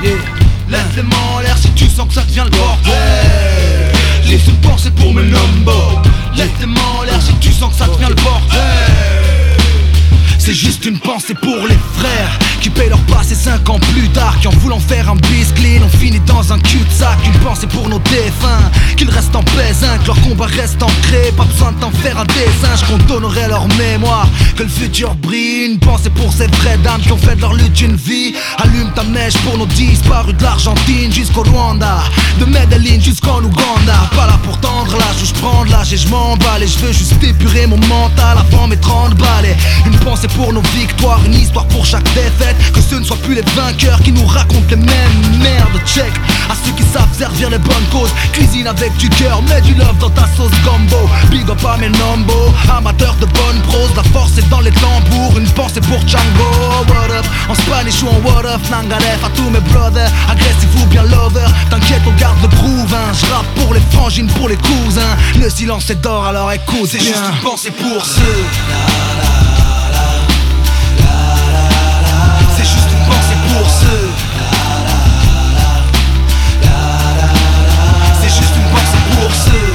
Lève les mains en l'air si tu sens que ça devient le bordel. J'ai une pensée pour mes numbers. Lève tes mains en l'air si tu sens que ça devient le bordel. C'est juste une pensée pour les frères qui payent leur passe et 5 ans plus tard, qui en voulant faire un bis clean ont fini dans un cul-de-sac. Une pensée pour nos défunts, qu'ils restent en paix, que leur combat reste ancré, pas besoin de t'en faire un dessin. Je compte honorer leur mémoire, que le futur brille. Une pensée pour ces vraies dames qui ont fait de leur lutte une vie. Allume ta mèche pour nos disparus de l'Argentine jusqu'au Rwanda, de Medellin jusqu'en Ouganda. Pas là pour tendre l'âge où je prends de l'âge et je m'emballe, et je veux juste épurer mon mental avant mes 30 balais. Une pensée pour nos victoires, une histoire pour chaque défaite, que ce ne soient plus les vainqueurs qui nous racontent les mêmes merdes. Check à ceux qui savent servir les bonnes causes, cuisine avec du cœur, mets du love dans ta sauce gumbo. Big up à mes nombos, amateurs de bonne prose, la force est dans les tambours. Une pensée pour Django, what up, en Spanish ou en what up, Nangalef à tous mes brothers, agressif ou bien lover, t'inquiète on garde le groove, hein. Je rappe pour les frangines, pour les cousins, le silence est d'or alors écoute. C'est juste une pensée pour ceux. C'est juste une pensée pour ceux. C'est juste une pensée pour ceux.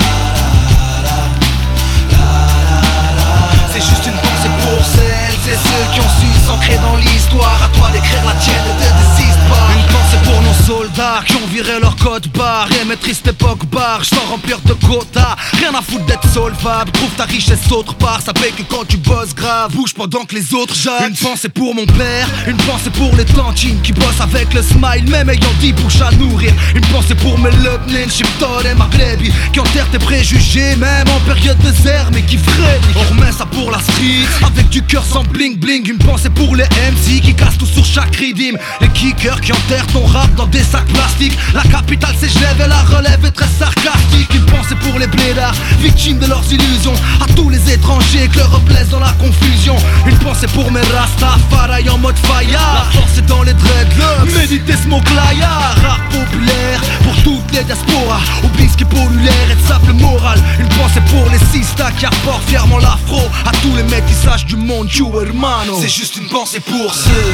C'est juste une pensée pour celles et ceux qui ont su s'ancrer dans l'histoire. À toi d'écrire la tienne, ne te désiste pas. Une pensée pour nos soldats qui ont viré leur code barre et mes tristes époques barges sans remplir de quotas. Rien à foutre d'être solvable, trouve ta richesse autre part. Ça paye que quand tu bosses grave, bouge pendant que les autres jadent. Une pensée pour mon père, une pensée pour les tantines qui bossent avec le smile, même ayant 10 bouches à nourrir. Une pensée pour mes Lebnin, Shipton et Magrebi qui enterrent tes préjugés, même en période de zère, mais qui frémit. On remet ça pour la street, avec du cœur sans bling bling. Une pensée pour les MC qui cassent tout sur chaque rythme, les kickers qui enterrent ton rap dans des sacs plastiques. La capitale c'est Genève et la relève est très sarcastique. Une pensée pour les blédards, victimes de leurs illusions, à tous les étrangers que leur replaise dans la confusion. Une pensée pour mes Rastafari en mode fire. La force est dans les dreadlocks, méditer smoke laya. Rap populaire pour toutes les diasporas, oublie ce qui pollue l'air et de simple morale. Une pensée pour les sistas qui apportent fièrement l'afro, à tous les métissages du monde, you hermano. C'est juste une pensée pour ceux.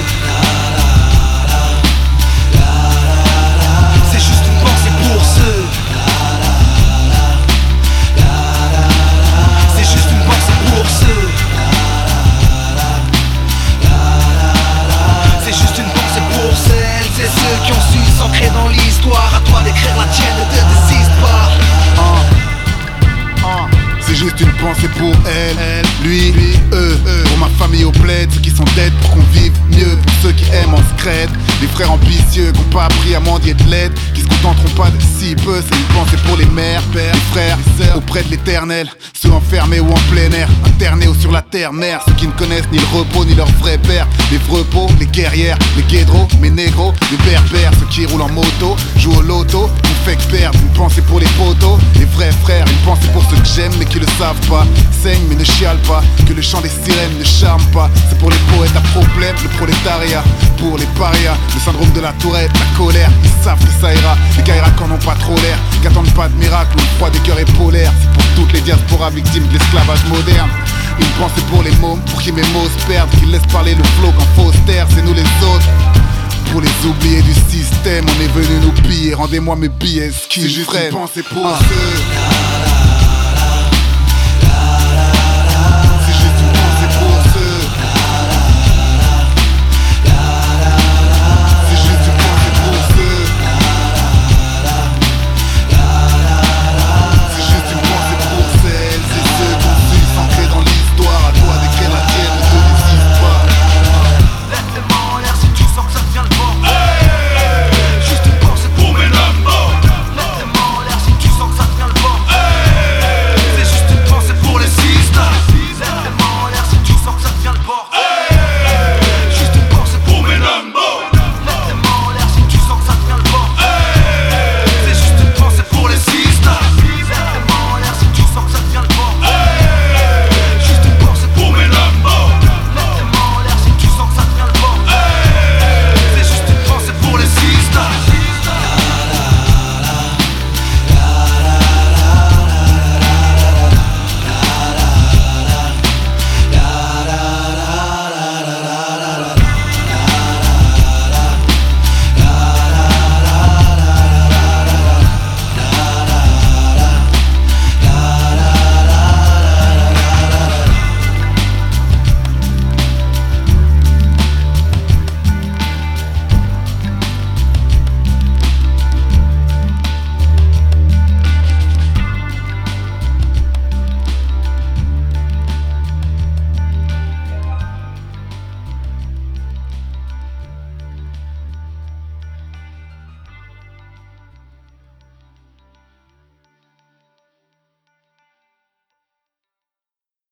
C'est juste une pensée pour ceux. C'est juste une pensée pour ceux. C'est juste une pensée pour celles et ceux qui ont su s'ancrer dans l'histoire. À toi d'écrire la tienne, ne te désiste pas. C'est juste une pensée pour elle, lui, eux, pour ma famille au bled, ceux qui sont dead pour qu'on vive mieux, pour ceux qui aiment en secret, les frères ambitieux qui n'ont pas appris à mendier de l'aide, qui se contenteront pas de si peu. C'est une pensée pour les mères, pères, les frères, les sœurs auprès de l'éternel, ceux enfermés ou en plein air, internés ou sur la terre mère, ceux qui ne connaissent ni le repos ni leur vrai père, les vrais pots, les guerrières, les guédros, mes négros, les berbères, ceux qui roulent en moto, jouent au loto, on fait que perdre. Une pensée pour les potos, les vrais frères, une pensée pour ceux que j'aime mais qui le savent pas, saignent mais ne chialent pas, que le chant des sirènes ne charme pas. C'est pour les poètes à problème, le prolétariat, pour les parias, le syndrome de la tourette, la colère, ils savent que ça ira, les Kairacs en ont pas trop l'air, qui attendent pas de miracle, où le froid des cœurs est polaire. C'est pour toutes les diasporas victimes de l'esclavage moderne. Une pensée pour les mômes, pour qui mes mots se perdent, qui laissent parler le flow quand fausse terre, c'est nous les autres. Pour les oubliés du système, on est venu nous piller, rendez-moi mes billets, ce qui C'est juste une pensée pour ceux.